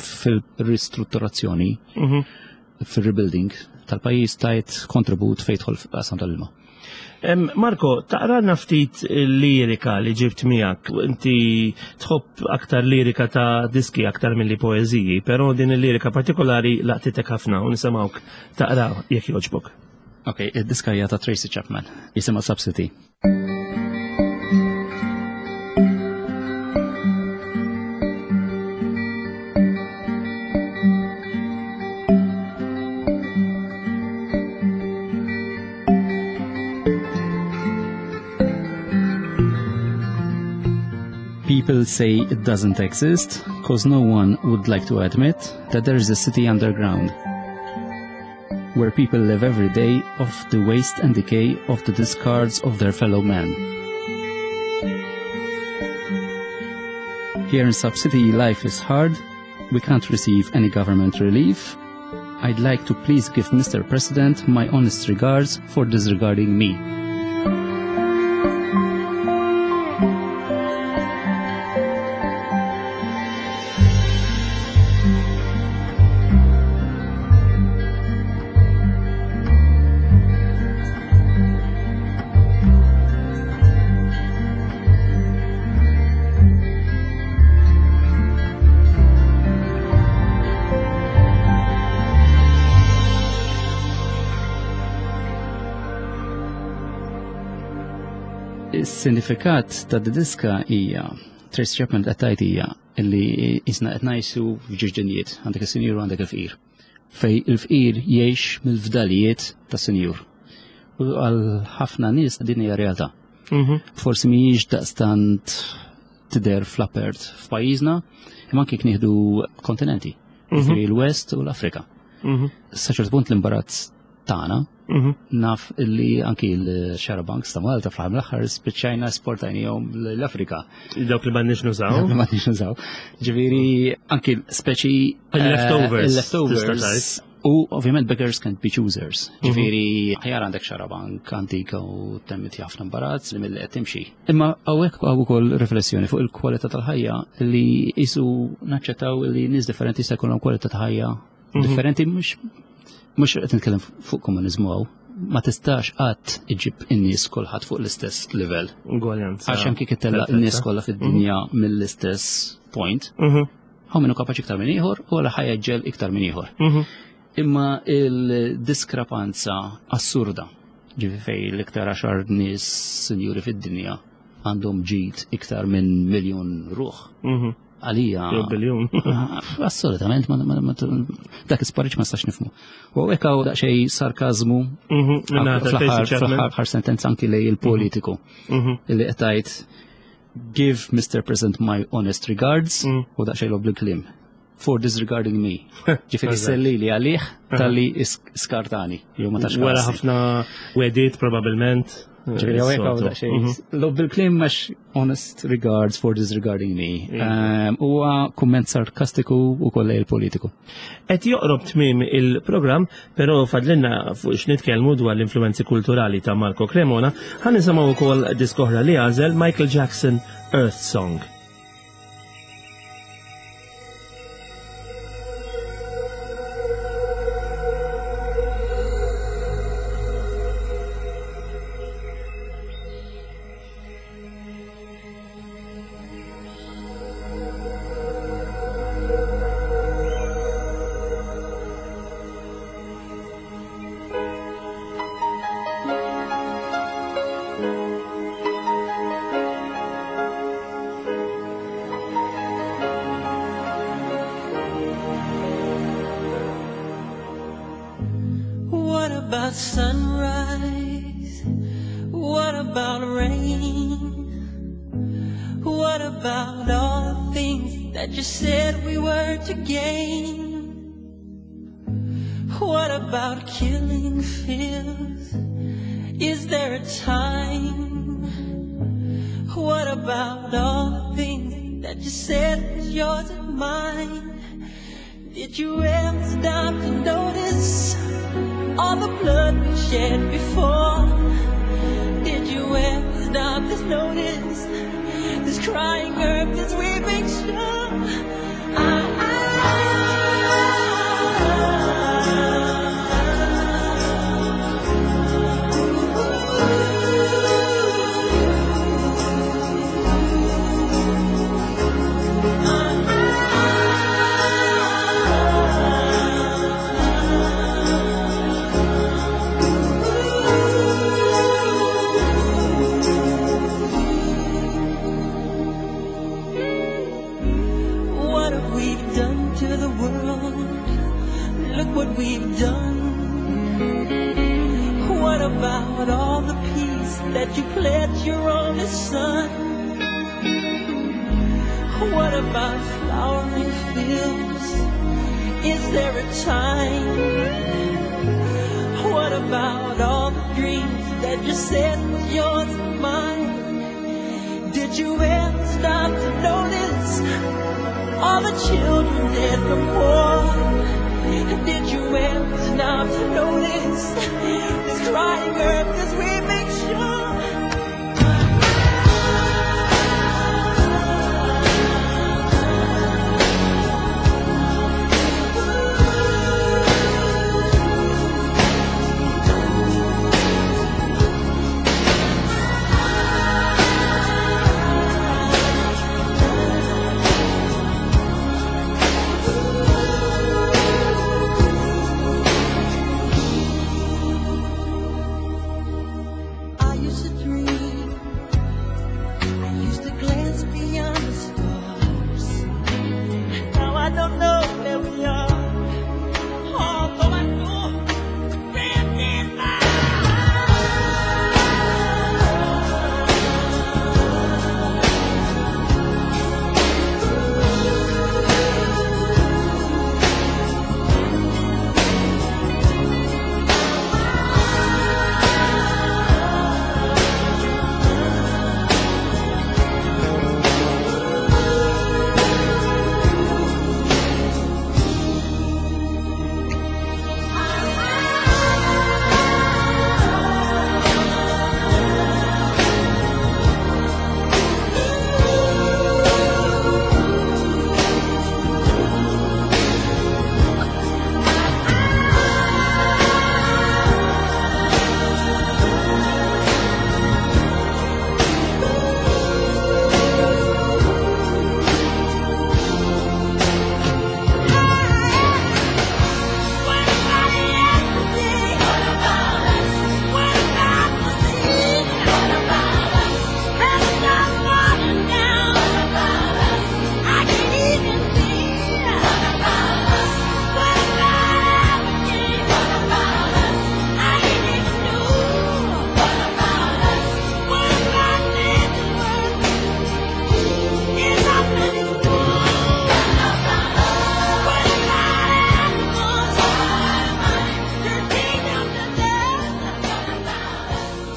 Speaker 3: fil-ristrutturazzjoni, fil-rebuilding tal-pajjiż tajt kontribut fejn jidħol fil-qasam tal-ilma.
Speaker 2: Marco, taqrarna ftit lirika li ġibt miegħek. Inti tħobb aktar lirika ta' diski aktar milli poeżiji, però din il-lirika partikolari laqtitek ħafna u nisimgħuk taqra jekk jogħġbok.
Speaker 3: Ok, id-diska hija ta' Tracy Chapman, jisimha Subsidy. People say it doesn't exist, cause no one would like to admit that there is a city underground, where people live every day off the waste and decay of the discards of their fellow man. Here in Sub-City, life is hard, we can't receive any government relief. I'd like to please give Mister President my honest regards for disregarding me. Is-sinifikat ta' d-diska hija Tracy Chapman qed tgħid hija illi isna qed ngħixu f'ġirġinijiet għandek is-sinjur u għandek il-fqir. Fej il-fqir jgħix mill-fdalijiet tas-sinjur. U għal ħafna nies din hija realtà. Forsi mhijiex daqstant tidher fl-appert f'pajjiżna, imma anke nieħdu kontinenti, jiġifieri l-West u l-Afrika. Sa ċert punt l-imbarazz tagħna naf illi anki l-Xarabanks ta' Malta fl-ħam l-aħħar spiċċajna sportajnijhom l-Afrika.
Speaker 2: Dawk li m'għandniex nużaw.
Speaker 3: Li m'għandniex nużaw. Ġifieri anki speċi
Speaker 2: Il-leftovers,
Speaker 3: il-leftovers.
Speaker 2: tista' tgħid.
Speaker 3: U ovvjament beggars can't be choosers. Ġifieri ħjar għandek xarabank antika u temmet ħafna imbarazz li mill qed timxi. Imma hawnhekk hawn ukoll riflessjoni fuq il-kwalità tal-ħajja li qisu naċċettaw li nies differenti se jkollhom kwalità ta' ħajja differenti mhux mhux qed nitkellem fuq komuniżmu hawn. Ma tistax qatt iġib in-nies kulħadd fuq l-istess livell.
Speaker 2: Ugwaljanza.
Speaker 3: Għax hemm kif itellaq in-nies kollha fid-dinja mill-istess point. Hawn minnu kapaċi iktar minn ieħor u għal ħajja ġel iktar minn ieħor. Imma il-diskrepanza assurda ġifi fej l-iktar għaxar nies sinjuri fid-dinja għandhom ġid iktar minn miljon ruħ. Għalija.
Speaker 2: Biljun.
Speaker 3: Assolutament, dak isparriċ ma stax nifmu. U għek għaw daqxej sarkazmu fl-ħar sentenza anki lej il-politiku. Illi għetajt give Mister President my honest regards u daqxej l-obli klim. For disregarding me. Ġifiri selli li għalih tal-li iskartani.
Speaker 2: Wara ħafna wedit probabilment.
Speaker 3: Ġifiri għawek għaw daċxej. Lob bil-klim max honest regards for disregarding me. Uwa komment sarkastiku u kollej il-politiku.
Speaker 2: Et joqrob tmim il-program, pero fadlinna fuq x'nitkellmu dwar l-influenzi kulturali ta' Marco Cremona, ħan nisimgħu wkoll diskoħra li għażel Michael Jackson Earth Song.
Speaker 8: about sunrise? What about rain? What about all the things that you said we were to gain? What about killing fears? Is there a time? What about all the things that you said was yours and mine? Did you ever stop to notice all the blood we shed before? Did you ever stop to notice this crying earth, this weeping shore? I, I what we've done. What about all the peace that you pledged your only son? What about flowering fields? Is there a time? What about all the dreams that you said was yours and mine? Did you ever stop to notice all the children dead from war? Did you ever stop to notice this crying earth, this weeping shore?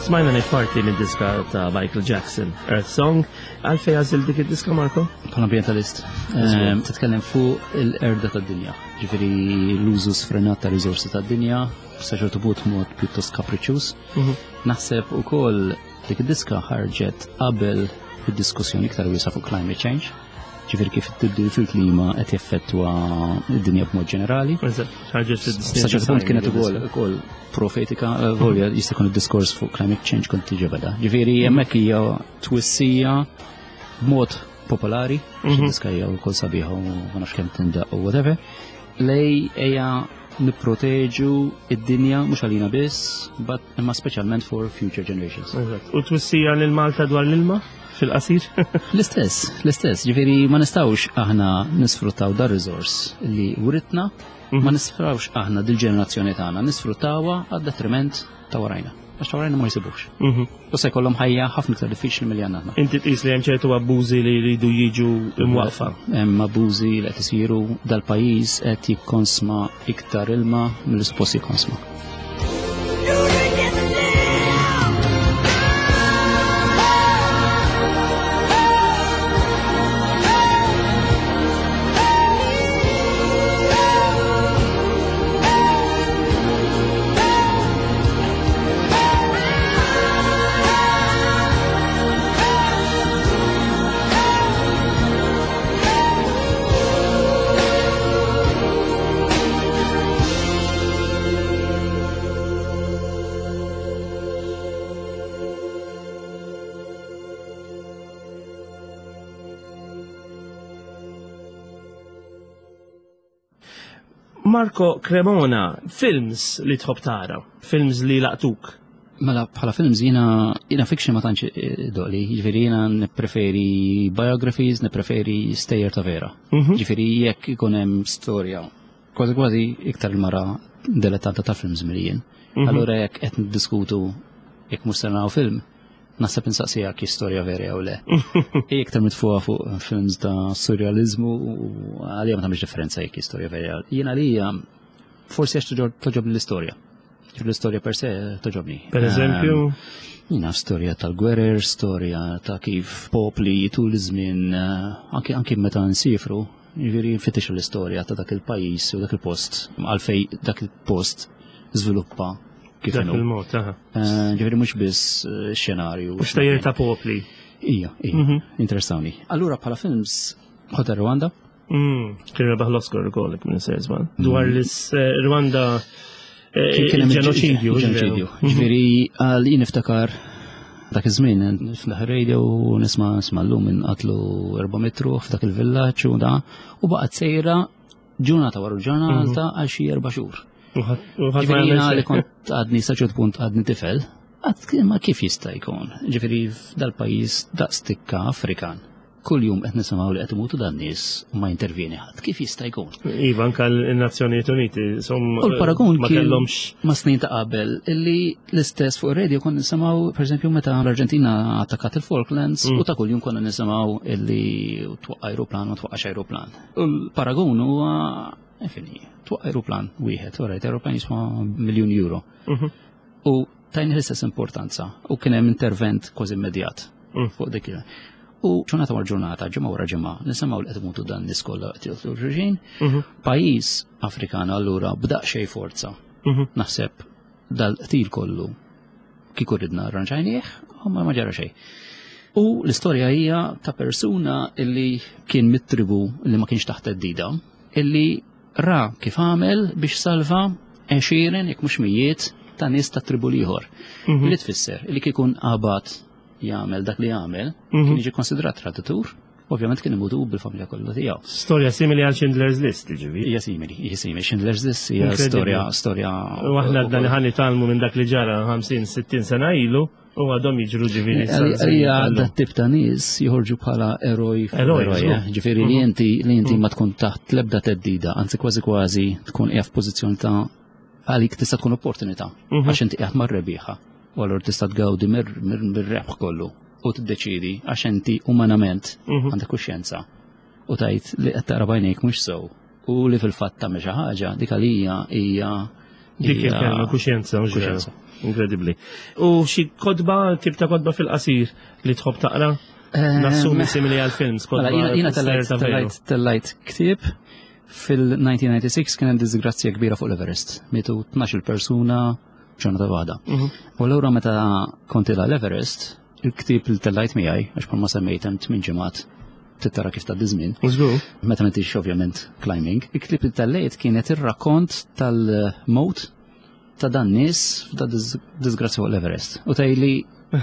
Speaker 2: Smajna nek parti mid-diska ta' Michael Jackson, Earth Song. Għalfej għażil dik id-diska, Marco?
Speaker 3: Bħala ambientalist. Ehm, Titkellem fuq il-erda tad-dinja. Ġifieri l-użu sfrenat ta' riżorsi tad-dinja sa ċertu punt mod pjuttost kapriċċjuż. Naħseb ukoll dik id-diska ħarġet qabel id-diskussjoni iktar wiesa fuq climate change. Ġifieri kif tibdil fil-klima qed jeffettwa d-dinja b'mod ġenerali.
Speaker 2: Ħarġet fid-distin.
Speaker 3: Sa ċertu punt kienet ukoll ukoll profetika, volja jista' jkun id-diskors fuq climate change kont tiġi beda. Ġifieri hemmhekk hija twissija b'mod popolari, diska hija wkoll sabiħa u ma nafx kemm tindaq u whatever. Lej ejja nipproteġu id-dinja mhux għalina biss, but imma speċjalment for future generations.
Speaker 2: U twissija lil Malta dwar l-ilma fil-qasir?
Speaker 3: L-istess, l-istess, ġifieri ma nistgħux aħna nisfruttaw dar riżors li wuritna, ma nisfruttawx aħna dil-ġenerazzjoni tagħna, nisfruttawha għad-detriment ta' warajna. Għax ta' warajna ma jsibux. U se jkollhom ħajja ħafna iktar diffiċli milli għandna aħna.
Speaker 2: Inti tqis li hemm ċertu abbużi li jridu jiġu imwaqfa.
Speaker 3: Hemm abbużi li qed isiru dal-pajjiż qed jikkonsma iktar ilma milli suppost jikkonsma.
Speaker 2: Marco Cremona, films li tħobb tara, films li laqtuk.
Speaker 3: Mela bħala films jiena jiena fiction ma tantx doqli, ġifieri jiena nippreferi biographies, nippreferi stejjer ta' vera. Ġifieri jekk ikun hemm storja kważi kważi iktar il-mara dilettanta ta' films milli jien. Allura jekk qed niddiskutu jekk mhux se naraw film, naħseb insaqsija ki storja vera jew le. Hi iktar mitfuqa fuq films ta' surrealizmu u għalija ma tagħmilx differenza jekk storja vera. Jiena għalija forsi għax toġobni l-istorja. L-istorja per se toġobni.
Speaker 2: Per eżempju?
Speaker 3: Jiena storja tal-gwerer, storja ta' kif popli tul iż-żmien anke anke meta nsifru, jiġifieri nfittix l-istorja ta' dak il-pajjiż u dak il-post għalfejn dak il-post żviluppa.
Speaker 2: Dak il-mod, aha.
Speaker 3: Ġifieri mhux biss xenarju.
Speaker 2: Mhux tajjel ta' popli.
Speaker 3: Ija, ija, interessawni. Allura bħala films ħodha Rwanda?
Speaker 2: Kien rebaħ l-Oscar ukoll minn Sezman. Dwar l-Rwanda ġenoċidju.
Speaker 3: Ġenoċidju. Ġifieri għal jien niftakar dak iż-żmien fl-aħħar radio nisma' nisma' llum inqatlu erba' metru f'dak il-villaġġ u da u baqgħet sejra ġurnata wara ġurnata għal xi erba' xhur. Ġifieri jiena li kont għadni sa ċert punt għadni tifel, għad ma kif jista' jkun. Ġifieri f'dal-pajjiż daqstikka Afrikan. Kull jum qed nisimgħu li qed imutu dan nies u ma jintervjeni ħadd. Kif jista' jkun?
Speaker 2: Iva anke l-Nazzjonijiet Uniti
Speaker 3: u l-paragun
Speaker 2: ma
Speaker 3: kien
Speaker 2: kellhomx
Speaker 3: ma' snin ta' qabel illi l-istess fuq ir-radio konna nisimgħu pereżempju meta l-Arġentina attakkat il-Falklands u ta' kuljum konna nisimgħu illi twaqqa ajruplan u twaqqax ajruplan. U l-paragun huwa Infini, tuq aeroplan wieħed, orajt, aeroplan jisma miljun euro. U tajni l-istess importanza, u kien hemm intervent kważi immedjat fuq dik. U ġurnata wara ġurnata, ġimgħa wara ġimgħa, nisimgħu li qed imutu dan nies kollha qed reġin. Pajjiż Afrikan allura bda xejn forza. Naħseb dal-qtil kollu kieku ridna rranġajnieh, u ma ġara xejn. U l-istorja hija ta' persuna illi kien mit-tribu li ma kienx taħt teddida, illi ra kif għamel biex salva għexieren jekk mhux mijiet ta' nies ta' tribu ieħor. Li tfisser li kikun qabad jagħmel dak li jagħmel kien jiġi konsidrat traditur, ovvjament kien imutu bil-familja kollha tiegħu.
Speaker 2: Storja simili għal Schindler's List, ġifieri.
Speaker 3: Hija simili, hija simili. Schindler's List hija storja storja.
Speaker 2: U aħna dan ħan nitalmu minn dak li ġara ħamsin sittin sena ilu u għadhom jiġru ġifieri.
Speaker 3: Għalija dat tip ta' nies joħorġu bħala eroj. Ġifieri li inti li inti ma tkun taħt l-ebda teddida, anzi kważi kważi tkun qiegħed f'pożizzjoni ta' għalik tista' tkun opportunità għax inti qiegħed mar-rebbieħa. U allura tista' tgawdi mir-rebħ kollu u tiddeċidi għax inti umanament għandek kuxjenza u tajt li qed tara bajnejk mhux sew u li fil-fatt tagħmel xi ħaġa dik għalija hija
Speaker 2: Dik
Speaker 3: Hija-
Speaker 2: il-kelma kuxjenza, mhux vera.
Speaker 3: kuxjenza.
Speaker 2: Incredibly. U xi kodba, tip ta' kodba fil-qasir li tħobb taqra? Nassumi simili għal-films, kodba.
Speaker 3: Mela, jina
Speaker 2: fil-ser
Speaker 3: tal-lajt
Speaker 2: ta' veru.
Speaker 3: tal-lajt tal-lajt ktib fil-nineteen ninety-six kien hemm disgrazzja kbira fuq l-Everest. Mietu tnax-il persuna ġurnata waħda. U l-ewra meta konti l-Everest, il-ktib li tal-lajt miegħi għax bħalma semmejt hemm tmien ġimgħat tittara kif ta' dizmin.
Speaker 2: Użgur.
Speaker 3: Meta m'intix ovvjament climbing, il-klip li tal-lejt kienet ir-rakont tal-mowt ta' dan nies f'da disgrazzja fuq l-Everest. U tajli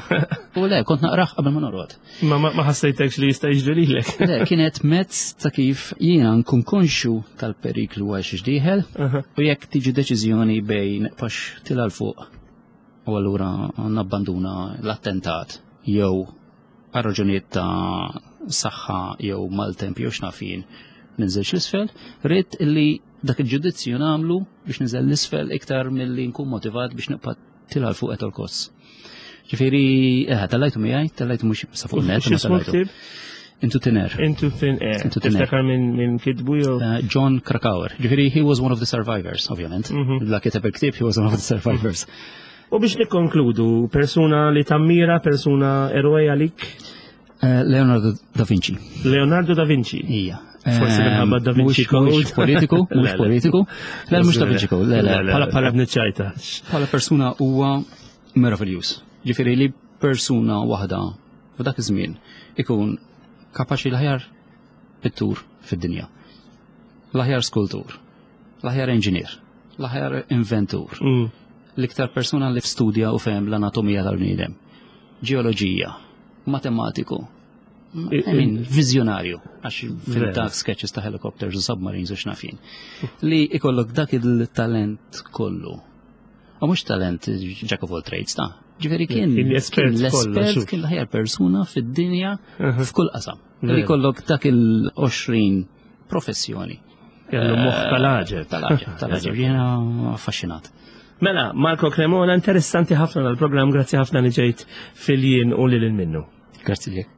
Speaker 3: u le, kont naqraħ qabel ma norod.
Speaker 2: Ma ma ma ħassejtekx li jista' jiġri lilek.
Speaker 3: Le, kienet mezz ta' kif jiena nkun konxu tal-periklu għax x'dieħel u jekk tiġi deċiżjoni bejn pax tilal fuq u allura nabbanduna l-attentat jew għal raġunijiet ta' saħħa jew maltemp jew x'nafin ninżelx l-isfel, rrid illi dak il-ġudizzju nagħmlu biex niżel l-isfel iktar milli nkun motivat biex nibqa' tilal fuq qed il-koss. Ġifieri, eh, tal-lajtu miegħi, tal-lajtu mhux sa fuq net, ma
Speaker 2: X'ismu
Speaker 3: tal-lajtu.
Speaker 2: ktib?
Speaker 3: Into Thin Air.
Speaker 2: Into Thin Air.
Speaker 3: Into Thin Air.
Speaker 2: Tiftakar minn minn kitbu jew?
Speaker 3: Uh, John Krakauer. Ġifieri, he was one of the survivors, ovvjament. La kiteb il-ktib, he was one of the survivors.
Speaker 2: U biex nikkonkludu, persuna li tammira, persuna eroe għalik?
Speaker 3: Uh, Leonardo da Vinci.
Speaker 2: Leonardo da Vinci.
Speaker 3: Ija.
Speaker 2: Forsi minħabba Da Vinci
Speaker 3: Mhux-
Speaker 2: Code.
Speaker 3: mhux politiku,
Speaker 2: Le,
Speaker 3: mhux
Speaker 2: le.
Speaker 3: politiku. Le, mhux Da Vinci Code, le, le. Bħala bħala
Speaker 2: b'niċċajta.
Speaker 3: bħala persuna huwa meravigliuż. Ġifieri li persuna waħda f'dak iż-żmien ikun kapaċi l-aħjar pittur fid-dinja. L-aħjar skultur, l-aħjar inġinier, l-aħjar inventur. L-iktar persuna li f'studja u fehem l-anatomija tal-bniedem, ġeoloġija, matematiku, I mean, vizjonarju, għax fil-dak sketches ta' helicopters u submarines u xnafin. Li ikollok dak il-talent kollu. U mux talent jack of all trades, ta' ġifiri kien
Speaker 2: Kien l-espert
Speaker 3: kien
Speaker 2: kollha,
Speaker 3: l-espert,
Speaker 2: xuf.
Speaker 3: kien l-ħajar persuna fid-dinja f'kull qasam. Li
Speaker 2: Veru.
Speaker 3: kollok dak il-għoxrin professjoni.
Speaker 2: Kellu moħħ tal-aġeb.
Speaker 3: Tal-aġeb, tal-aġeb, jena affaxxinat.
Speaker 2: Mela, Marco Cremona, interessanti ħafna l-program, grazzi ħafna li ġejt fil-jien u li l-minnu.
Speaker 3: Grazzi li.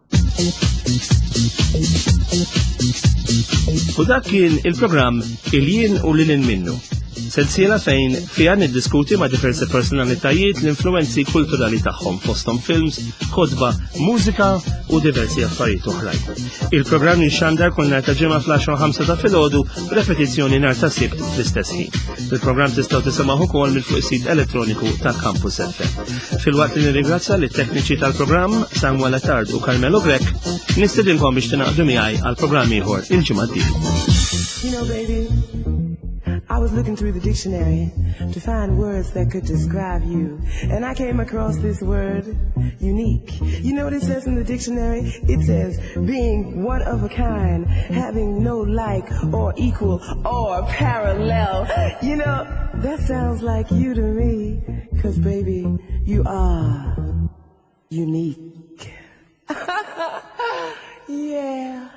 Speaker 2: U dak kien il-program il-jien u li l-minnu. Sensiela fejn fija niddiskuti ma' diversi personalitajiet l-influenzi kulturali tagħhom fosthom films, kodba, mużika u diversi affarijiet oħrajn. Il-programm jinxandar kull nhar ta' ġimgħa fl-għaxra u ħamsa ta' filgħodu b'repetizzjoni nhar ta' sibt fl-istess ħin. Il-programm tistgħu tisimgħu ukoll mill-fuq is-sit elettroniku ta' Campus F M. Filwaqt li nirringrazzja lit-tekniċi tal-programm Samuel Attard u Carmelo Grek, nistidinkom biex tingħaqdu miegħi għal programm ieħor il-ġimgħa d-dieħla.
Speaker 1: You know, baby, I was looking through the dictionary to find words that could describe you. And I came across this word, unique. You know what it says in the dictionary? It says, being one of a kind, having no like or equal or parallel. You know, that sounds like you to me. Cause baby, you are unique. Yeah.